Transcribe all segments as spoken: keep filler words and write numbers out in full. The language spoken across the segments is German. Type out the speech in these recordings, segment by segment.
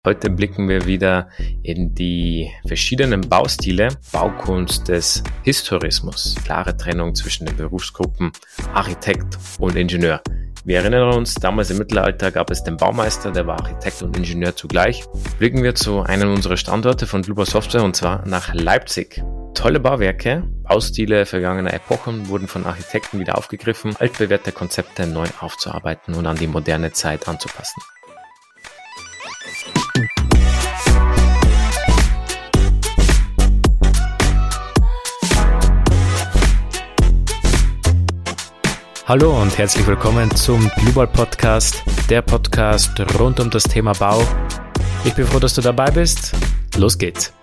Heute blicken wir wieder in die verschiedenen Baustile, Baukunst des Historismus. Klare Trennung zwischen den Berufsgruppen Architekt und Ingenieur. Wir erinnern uns, damals im Mittelalter gab es den Baumeister, der war Architekt und Ingenieur zugleich. Blicken wir zu einem unserer Standorte von Blubber Software und zwar nach Leipzig. Tolle Bauwerke, Baustile vergangener Epochen wurden von Architekten wieder aufgegriffen, altbewährte Konzepte neu aufzuarbeiten und an die moderne Zeit anzupassen. Hallo und herzlich willkommen zum Global Podcast, der Podcast rund um das Thema Bau. Ich bin froh, dass du dabei bist. Los geht's.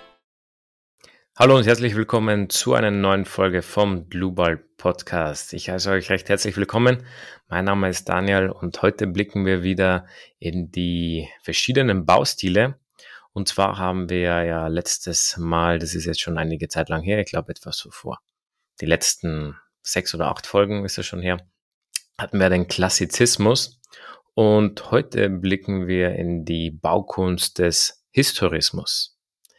Hallo und herzlich willkommen zu einer neuen Folge vom Global Podcast. Ich heiße euch recht herzlich willkommen. Mein Name ist Daniel und heute blicken wir wieder in die verschiedenen Baustile. Und zwar haben wir ja letztes Mal, das ist jetzt schon einige Zeit lang her, ich glaube etwas so vor die letzten sechs oder acht Folgen ist es schon her, hatten wir den Klassizismus und heute blicken wir in die Baukunst des Historismus.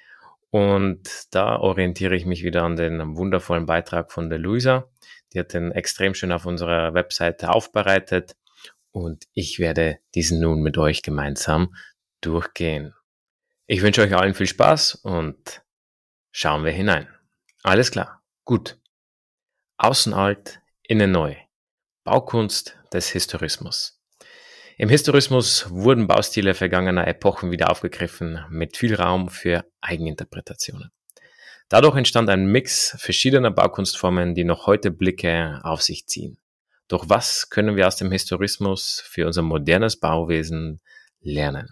Und da orientiere ich mich wieder an den wundervollen Beitrag von der Luisa. Die hat den extrem schön auf unserer Webseite aufbereitet und ich werde diesen nun mit euch gemeinsam durchgehen. Ich wünsche euch allen viel Spaß und schauen wir hinein. Alles klar, gut. Außen alt, innen neu. Baukunst des Historismus. Im Historismus wurden Baustile vergangener Epochen wieder aufgegriffen, mit viel Raum für Eigeninterpretationen. Dadurch entstand ein Mix verschiedener Baukunstformen, die noch heute Blicke auf sich ziehen. Doch was können wir aus dem Historismus für unser modernes Bauwesen lernen?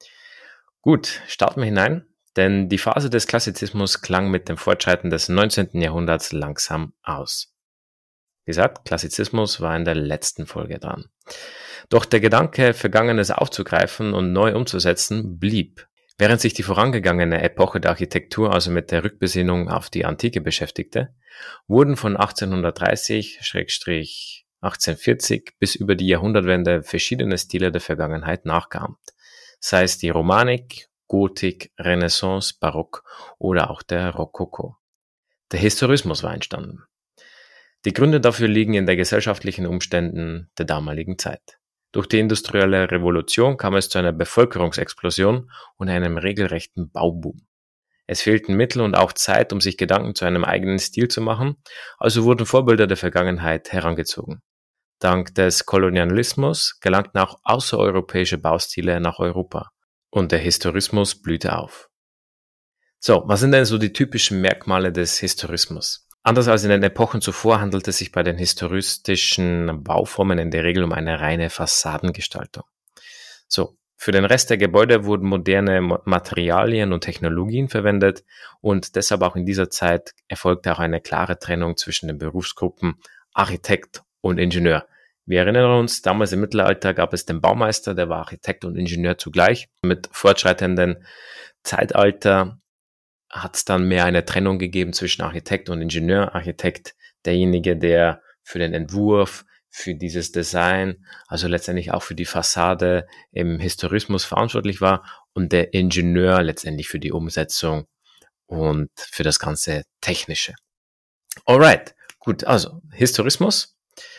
Gut, starten wir hinein, denn die Phase des Klassizismus klang mit dem Fortschreiten des neunzehnten Jahrhunderts langsam aus. Wie gesagt, Klassizismus war in der letzten Folge dran. Doch der Gedanke, Vergangenes aufzugreifen und neu umzusetzen, blieb. Während sich die vorangegangene Epoche der Architektur also mit der Rückbesinnung auf die Antike beschäftigte, wurden von achtzehnhundertdreißig bis achtzehnhundertvierzig bis über die Jahrhundertwende verschiedene Stile der Vergangenheit nachgeahmt. Sei es die Romanik, Gotik, Renaissance, Barock oder auch der Rokoko. Der Historismus war entstanden. Die Gründe dafür liegen in der gesellschaftlichen Umständen der damaligen Zeit. Durch die industrielle Revolution kam es zu einer Bevölkerungsexplosion und einem regelrechten Bauboom. Es fehlten Mittel und auch Zeit, um sich Gedanken zu einem eigenen Stil zu machen, also wurden Vorbilder der Vergangenheit herangezogen. Dank des Kolonialismus gelangten auch außereuropäische Baustile nach Europa und der Historismus blühte auf. So, was sind denn so die typischen Merkmale des Historismus? Anders als in den Epochen zuvor handelt es sich bei den historistischen Bauformen in der Regel um eine reine Fassadengestaltung. So, für den Rest der Gebäude wurden moderne Materialien und Technologien verwendet und deshalb auch in dieser Zeit erfolgte auch eine klare Trennung zwischen den Berufsgruppen Architekt und Ingenieur. Wir erinnern uns, damals im Mittelalter gab es den Baumeister, der war Architekt und Ingenieur zugleich. Mit fortschreitenden Zeitalter hat es dann mehr eine Trennung gegeben zwischen Architekt und Ingenieur. Architekt, derjenige, der für den Entwurf, für dieses Design, also letztendlich auch für die Fassade im Historismus verantwortlich war und der Ingenieur letztendlich für die Umsetzung und für das ganze Technische. Alright, gut, also Historismus.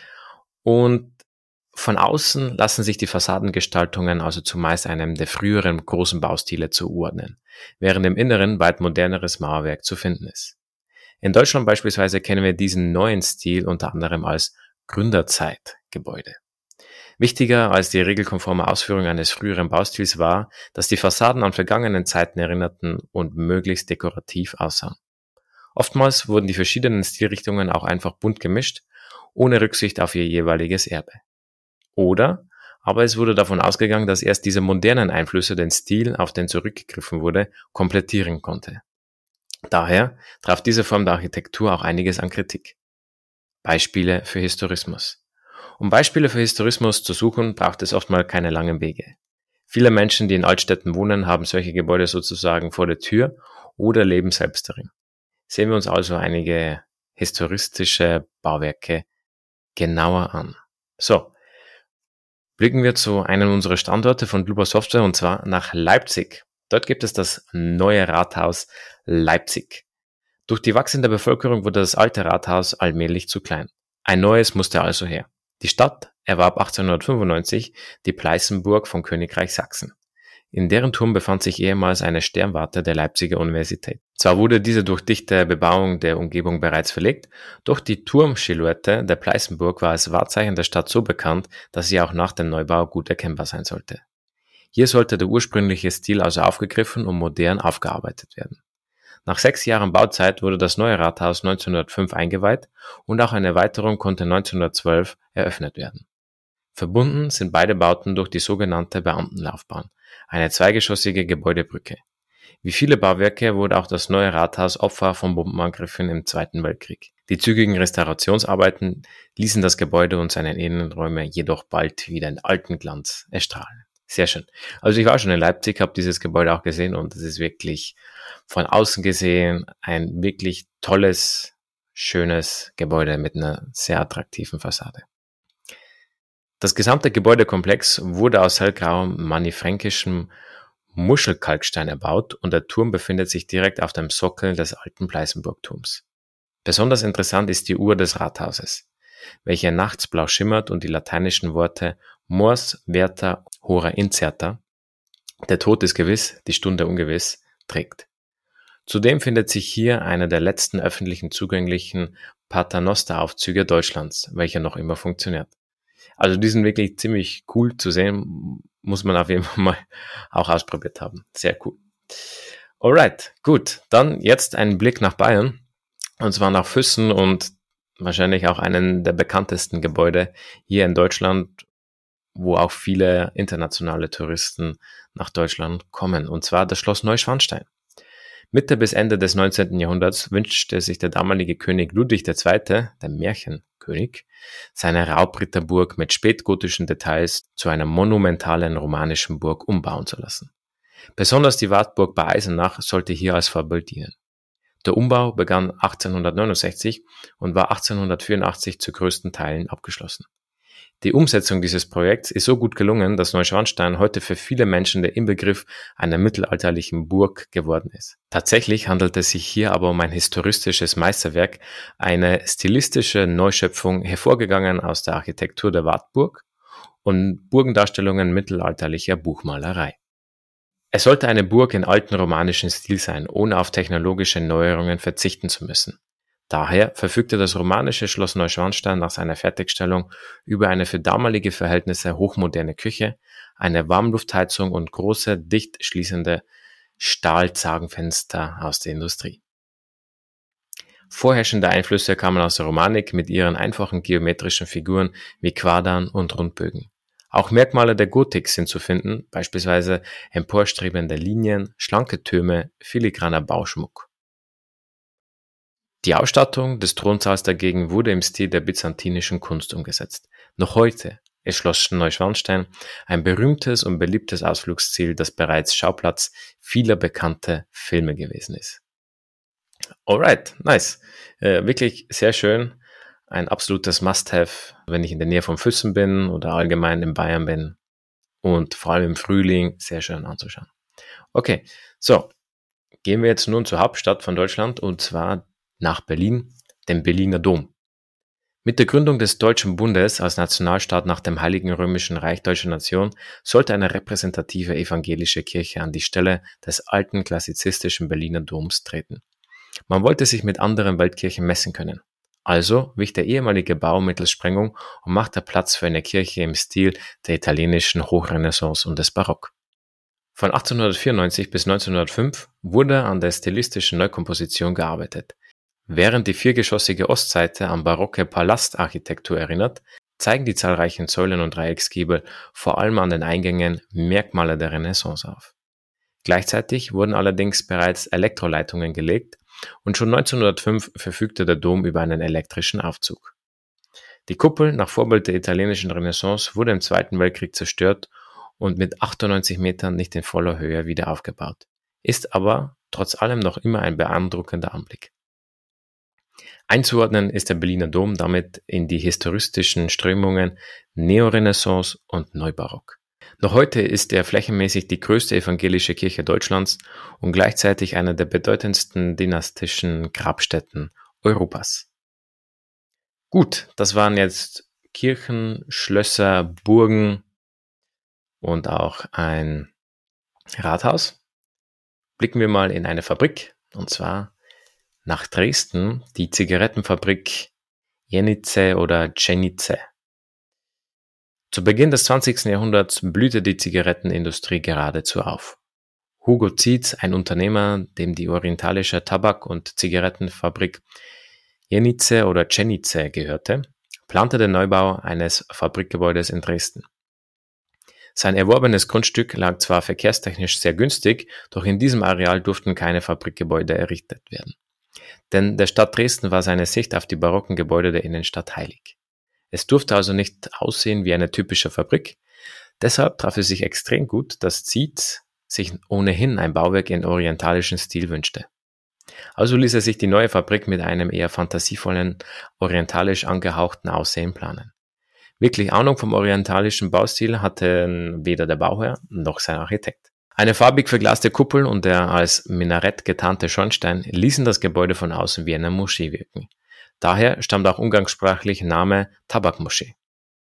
Und von außen lassen sich die Fassadengestaltungen also zumeist einem der früheren großen Baustile zuordnen, während im Inneren weit moderneres Mauerwerk zu finden ist. In Deutschland beispielsweise kennen wir diesen neuen Stil unter anderem als Gründerzeitgebäude. Wichtiger als die regelkonforme Ausführung eines früheren Baustils war, dass die Fassaden an vergangenen Zeiten erinnerten und möglichst dekorativ aussahen. Oftmals wurden die verschiedenen Stilrichtungen auch einfach bunt gemischt, ohne Rücksicht auf ihr jeweiliges Erbe. Oder, aber es wurde davon ausgegangen, dass erst diese modernen Einflüsse den Stil, auf den zurückgegriffen wurde, komplettieren konnte. Daher traf diese Form der Architektur auch einiges an Kritik. Beispiele für Historismus. Um Beispiele für Historismus zu suchen, braucht es oftmals keine langen Wege. Viele Menschen, die in Altstädten wohnen, haben solche Gebäude sozusagen vor der Tür oder leben selbst darin. Sehen wir uns also einige historistische Bauwerke genauer an. So, Blicken wir zu einem unserer Standorte von Blubber Software und zwar nach Leipzig. Dort gibt es das neue Rathaus Leipzig. Durch die wachsende Bevölkerung wurde das alte Rathaus allmählich zu klein. Ein neues musste also her. Die Stadt erwarb achtzehnhundertfünfundneunzig die Pleißenburg vom Königreich Sachsen. In deren Turm befand sich ehemals eine Sternwarte der Leipziger Universität. Zwar wurde diese durch dichte Bebauung der Umgebung bereits verlegt, doch die Turmsilhouette der Pleißenburg war als Wahrzeichen der Stadt so bekannt, dass sie auch nach dem Neubau gut erkennbar sein sollte. Hier sollte der ursprüngliche Stil also aufgegriffen und modern aufgearbeitet werden. Nach sechs Jahren Bauzeit wurde das neue Rathaus neunzehnhundertfünf eingeweiht und auch eine Erweiterung konnte neunzehnhundertzwölf eröffnet werden. Verbunden sind beide Bauten durch die sogenannte Beamtenlaufbahn, eine zweigeschossige Gebäudebrücke. Wie viele Bauwerke wurde auch das neue Rathaus Opfer von Bombenangriffen im Zweiten Weltkrieg. Die zügigen Restaurationsarbeiten ließen das Gebäude und seine Innenräume jedoch bald wieder in alten Glanz erstrahlen. Sehr schön. Also ich war schon in Leipzig, habe dieses Gebäude auch gesehen und es ist wirklich von außen gesehen ein wirklich tolles, schönes Gebäude mit einer sehr attraktiven Fassade. Das gesamte Gebäudekomplex wurde aus hellgrauem manifränkischem Muschelkalkstein erbaut und der Turm befindet sich direkt auf dem Sockel des alten Pleißenburgturms. Besonders interessant ist die Uhr des Rathauses, welche nachts blau schimmert und die lateinischen Worte Mors Verta Hora Incerta, der Tod ist gewiss, die Stunde ungewiss, trägt. Zudem findet sich hier einer der letzten öffentlichen zugänglichen Paternosteraufzüge Deutschlands, welcher noch immer funktioniert. Also die sind wirklich ziemlich cool zu sehen, muss man auf jeden Fall mal auch ausprobiert haben. Sehr cool. Alright, gut. Dann jetzt ein Blick nach Bayern, und zwar nach Füssen und wahrscheinlich auch einen der bekanntesten Gebäude hier in Deutschland, wo auch viele internationale Touristen nach Deutschland kommen, und zwar das Schloss Neuschwanstein. Mitte bis Ende des neunzehnten Jahrhunderts wünschte sich der damalige König Ludwig der Zweite., der Märchenkönig, seine Raubritterburg mit spätgotischen Details zu einer monumentalen romanischen Burg umbauen zu lassen. Besonders die Wartburg bei Eisenach sollte hier als Vorbild dienen. Der Umbau begann achtzehnhundertneunundsechzig und war achtzehnhundertvierundachtzig zu größten Teilen abgeschlossen. Die Umsetzung dieses Projekts ist so gut gelungen, dass Neuschwanstein heute für viele Menschen der Inbegriff einer mittelalterlichen Burg geworden ist. Tatsächlich handelt es sich hier aber um ein historistisches Meisterwerk, eine stilistische Neuschöpfung, hervorgegangen aus der Architektur der Wartburg und Burgendarstellungen mittelalterlicher Buchmalerei. Es sollte eine Burg in alten romanischen Stil sein, ohne auf technologische Neuerungen verzichten zu müssen. Daher verfügte das romanische Schloss Neuschwanstein nach seiner Fertigstellung über eine für damalige Verhältnisse hochmoderne Küche, eine Warmluftheizung und große, dicht schließende Stahlzagenfenster aus der Industrie. Vorherrschende Einflüsse kamen aus der Romanik mit ihren einfachen geometrischen Figuren wie Quadern und Rundbögen. Auch Merkmale der Gotik sind zu finden, beispielsweise emporstrebende Linien, schlanke Türme, filigraner Bauschmuck. Die Ausstattung des Thronsaals dagegen wurde im Stil der byzantinischen Kunst umgesetzt. Noch heute ist Schloss Neuschwanstein ein berühmtes und beliebtes Ausflugsziel, das bereits Schauplatz vieler bekannter Filme gewesen ist. Alright, nice. Äh, wirklich sehr schön. Ein absolutes Must-have, wenn ich in der Nähe von Füssen bin oder allgemein in Bayern bin. Und vor allem im Frühling sehr schön anzuschauen. Okay, so. Gehen wir jetzt nun zur Hauptstadt von Deutschland und zwar nach Berlin, dem Berliner Dom. Mit der Gründung des Deutschen Bundes als Nationalstaat nach dem Heiligen Römischen Reich Deutscher Nation sollte eine repräsentative evangelische Kirche an die Stelle des alten klassizistischen Berliner Doms treten. Man wollte sich mit anderen Weltkirchen messen können. Also wich der ehemalige Bau mittels Sprengung und machte Platz für eine Kirche im Stil der italienischen Hochrenaissance und des Barock. Von achtzehnhundertvierundneunzig bis neunzehnhundertfünf wurde an der stilistischen Neukomposition gearbeitet. Während die viergeschossige Ostseite an barocke Palastarchitektur erinnert, zeigen die zahlreichen Säulen- und Dreiecksgiebel vor allem an den Eingängen Merkmale der Renaissance auf. Gleichzeitig wurden allerdings bereits Elektroleitungen gelegt und schon neunzehnhundertfünf verfügte der Dom über einen elektrischen Aufzug. Die Kuppel, nach Vorbild der italienischen Renaissance, wurde im Zweiten Weltkrieg zerstört und mit achtundneunzig Metern nicht in voller Höhe wieder aufgebaut, ist aber trotz allem noch immer ein beeindruckender Anblick. Einzuordnen ist der Berliner Dom damit in die historistischen Strömungen Neorenaissance und Neubarock. Noch heute ist er flächenmäßig die größte evangelische Kirche Deutschlands und gleichzeitig eine der bedeutendsten dynastischen Grabstätten Europas. Gut, das waren jetzt Kirchen, Schlösser, Burgen und auch ein Rathaus. Blicken wir mal in eine Fabrik, und zwar nach Dresden, die Zigarettenfabrik Jenice oder Jenice. Zu Beginn des zwanzigsten Jahrhunderts blühte die Zigarettenindustrie geradezu auf. Hugo Zietz, ein Unternehmer, dem die orientalische Tabak- und Zigarettenfabrik Jenice oder Jenice gehörte, plante den Neubau eines Fabrikgebäudes in Dresden. Sein erworbenes Grundstück lag zwar verkehrstechnisch sehr günstig, doch in diesem Areal durften keine Fabrikgebäude errichtet werden. Denn der Stadt Dresden war seine Sicht auf die barocken Gebäude der Innenstadt heilig. Es durfte also nicht aussehen wie eine typische Fabrik. Deshalb traf es sich extrem gut, dass Zietz sich ohnehin ein Bauwerk in orientalischen Stil wünschte. Also ließ er sich die neue Fabrik mit einem eher fantasievollen, orientalisch angehauchten Aussehen planen. Wirklich Ahnung vom orientalischen Baustil hatte weder der Bauherr noch sein Architekt. Eine farbig verglaste Kuppel und der als Minarett getarnte Schornstein ließen das Gebäude von außen wie eine Moschee wirken. Daher stammt auch umgangssprachlich Name Tabakmoschee.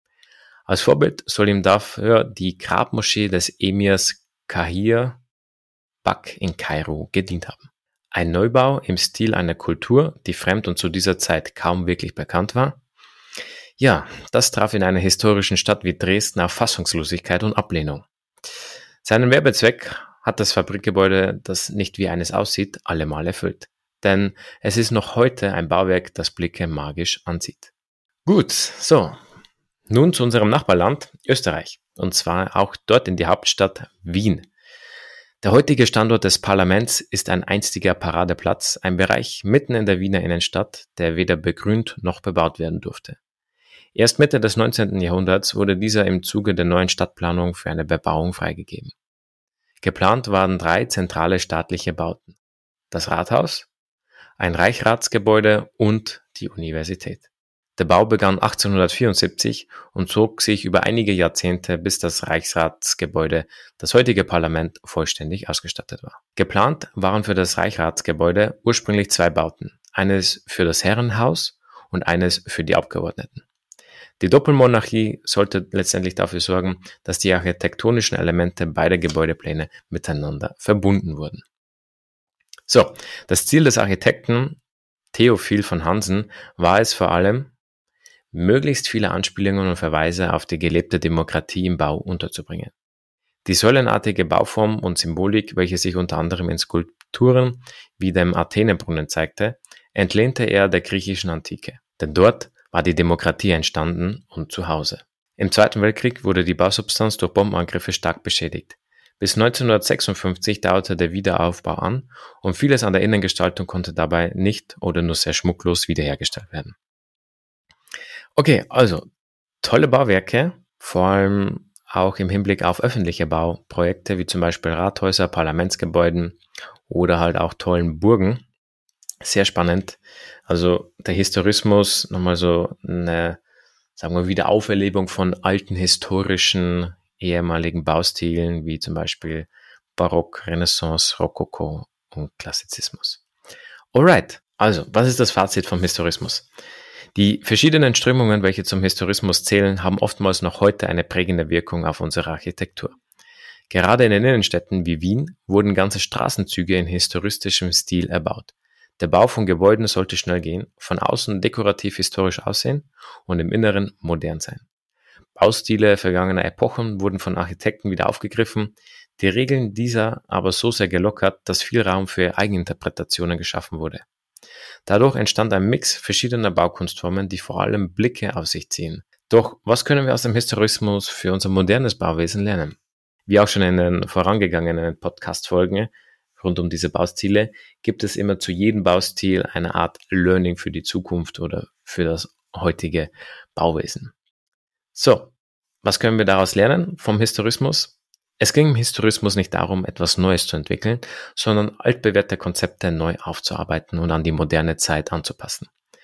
Als Vorbild soll ihm dafür die Grabmoschee des Emirs Kahir Bak in Kairo gedient haben. Ein Neubau im Stil einer Kultur, die fremd und zu dieser Zeit kaum wirklich bekannt war. Ja, das traf in einer historischen Stadt wie Dresden auf Fassungslosigkeit und Ablehnung. Seinen Werbezweck hat das Fabrikgebäude, das nicht wie eines aussieht, allemal erfüllt. Denn es ist noch heute ein Bauwerk, das Blicke magisch anzieht. Gut, so, nun zu unserem Nachbarland Österreich. Und zwar auch dort in die Hauptstadt Wien. Der heutige Standort des Parlaments ist ein einstiger Paradeplatz, ein Bereich mitten in der Wiener Innenstadt, der weder begrünt noch bebaut werden durfte. Erst Mitte des neunzehnten Jahrhunderts wurde dieser im Zuge der neuen Stadtplanung für eine Bebauung freigegeben. Geplant waren drei zentrale staatliche Bauten: das Rathaus, ein Reichsratsgebäude und die Universität. Der Bau begann achtzehnhundertvierundsiebzig und zog sich über einige Jahrzehnte, bis das Reichsratsgebäude, das heutige Parlament, vollständig ausgestattet war. Geplant waren für das Reichsratsgebäude ursprünglich zwei Bauten, eines für das Herrenhaus und eines für die Abgeordneten. Die Doppelmonarchie sollte letztendlich dafür sorgen, dass die architektonischen Elemente beider Gebäudepläne miteinander verbunden wurden. So, das Ziel des Architekten Theophil von Hansen war es vor allem, möglichst viele Anspielungen und Verweise auf die gelebte Demokratie im Bau unterzubringen. Die säulenartige Bauform und Symbolik, welche sich unter anderem in Skulpturen wie dem Athenebrunnen zeigte, entlehnte er der griechischen Antike. Denn dort war die Demokratie entstanden und zu Hause. Im Zweiten Weltkrieg wurde die Bausubstanz durch Bombenangriffe stark beschädigt. Bis neunzehnhundertsechsundfünfzig dauerte der Wiederaufbau an und vieles an der Innengestaltung konnte dabei nicht oder nur sehr schmucklos wiederhergestellt werden. Okay, also tolle Bauwerke, vor allem auch im Hinblick auf öffentliche Bauprojekte wie zum Beispiel Rathäuser, Parlamentsgebäuden oder halt auch tollen Burgen. Sehr spannend. Also der Historismus, nochmal so eine, sagen wir, Wiederauferlebung von alten historischen ehemaligen Baustilen, wie zum Beispiel Barock, Renaissance, Rokoko und Klassizismus. Alright, also, was ist das Fazit vom Historismus? Die verschiedenen Strömungen, welche zum Historismus zählen, haben oftmals noch heute eine prägende Wirkung auf unsere Architektur. Gerade in den Innenstädten wie Wien wurden ganze Straßenzüge in historistischem Stil erbaut. Der Bau von Gebäuden sollte schnell gehen, von außen dekorativ historisch aussehen und im Inneren modern sein. Baustile vergangener Epochen wurden von Architekten wieder aufgegriffen, die Regeln dieser aber so sehr gelockert, dass viel Raum für Eigeninterpretationen geschaffen wurde. Dadurch entstand ein Mix verschiedener Baukunstformen, die vor allem Blicke auf sich ziehen. Doch was können wir aus dem Historismus für unser modernes Bauwesen lernen? Wie auch schon in den vorangegangenen Podcast-Folgen rund um diese Baustile, gibt es immer zu jedem Baustil eine Art Learning für die Zukunft oder für das heutige Bauwesen. So, was können wir daraus lernen vom Historismus? Es ging im Historismus nicht darum, etwas Neues zu entwickeln, sondern altbewährte Konzepte neu aufzuarbeiten und an die moderne Zeit anzupassen.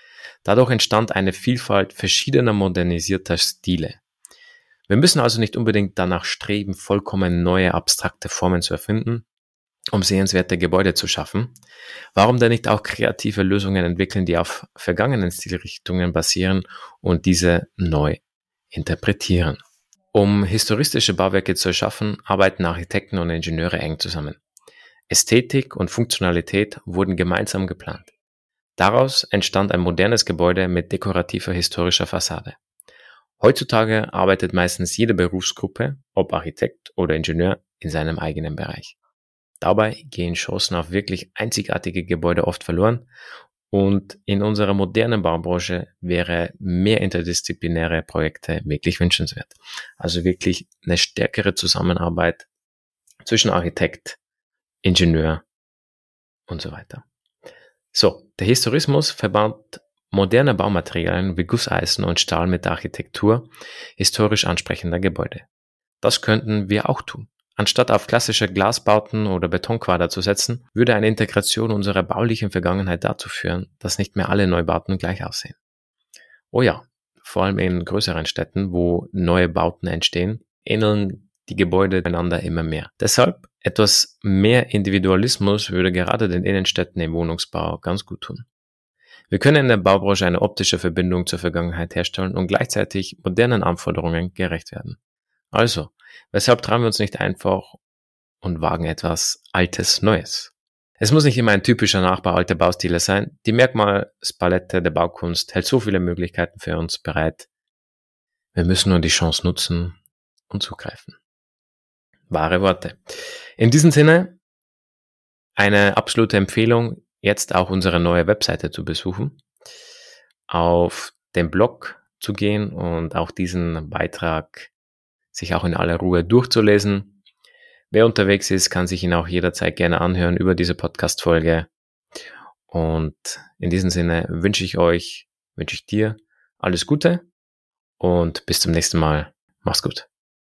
Dadurch entstand eine Vielfalt verschiedener modernisierter Stile. Wir müssen also nicht unbedingt danach streben, vollkommen neue abstrakte Formen zu erfinden, um sehenswerte Gebäude zu schaffen. Warum denn nicht auch kreative Lösungen entwickeln, die auf vergangenen Stilrichtungen basieren und diese neu interpretieren? Um historistische Bauwerke zu erschaffen, arbeiten Architekten und Ingenieure eng zusammen. Ästhetik und Funktionalität wurden gemeinsam geplant. Daraus entstand ein modernes Gebäude mit dekorativer historischer Fassade. Heutzutage arbeitet meistens jede Berufsgruppe, ob Architekt oder Ingenieur, in seinem eigenen Bereich. Dabei gehen Chancen auf wirklich einzigartige Gebäude oft verloren und in unserer modernen Baubranche wäre mehr interdisziplinäre Projekte wirklich wünschenswert. Also wirklich eine stärkere Zusammenarbeit zwischen Architekt, Ingenieur und so weiter. So, der Historismus verband moderne Baumaterialien wie Gusseisen und Stahl mit der Architektur historisch ansprechender Gebäude. Das könnten wir auch tun. Anstatt auf klassische Glasbauten oder Betonquader zu setzen, würde eine Integration unserer baulichen Vergangenheit dazu führen, dass nicht mehr alle Neubauten gleich aussehen. Oh ja, vor allem in größeren Städten, wo neue Bauten entstehen, ähneln die Gebäude einander immer mehr. Deshalb etwas mehr Individualismus würde gerade den Innenstädten im Wohnungsbau ganz gut tun. Wir können in der Baubranche eine optische Verbindung zur Vergangenheit herstellen und gleichzeitig modernen Anforderungen gerecht werden. Also, weshalb trauen wir uns nicht einfach und wagen etwas Altes Neues? Es muss nicht immer ein typischer Nachbau alter Baustile sein. Die Merkmalspalette der Baukunst hält so viele Möglichkeiten für uns bereit. Wir müssen nur die Chance nutzen und zugreifen. Wahre Worte. In diesem Sinne, eine absolute Empfehlung, jetzt auch unsere neue Webseite zu besuchen, auf den Blog zu gehen und auch diesen Beitrag sich auch in aller Ruhe durchzulesen. Wer unterwegs ist, kann sich ihn auch jederzeit gerne anhören über diese Podcast-Folge. Und in diesem Sinne wünsche ich euch, wünsche ich dir alles Gute und bis zum nächsten Mal. Mach's gut.